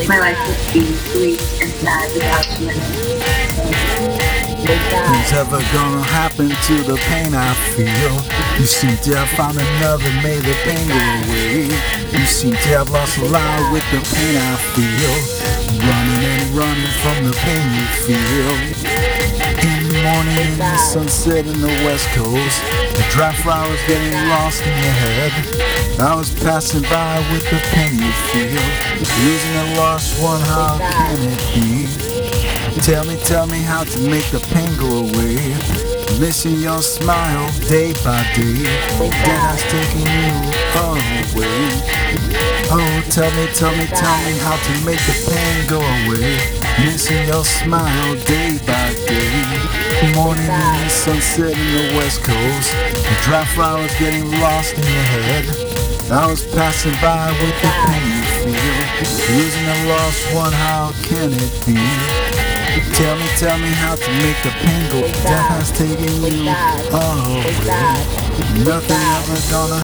my life would be bleak and sad without you in it. Nothing's ever gonna happen to the pain I feel. You seem to have found another, made the pain go away. You seem to have lost a lot with the pain I feel. Running and running from the pain you feel. In the morning, in the sunset in the west coast, the dry flowers getting lost in your head. I was passing by with the pain you feel. Losing a lost one, how can it be? Tell me how to make the pain go away. Missing your smile day by day. Dad's taking you away. Oh, tell me how to make the pain go away. Missing your smile day by day. Morning in the sunset in the west coast. The dry flowers getting lost in your head. I was passing by with the pain you feel. Losing a lost one, how can it be? Tell me how to make the pain go. That has taken you away. Nothing ever gonna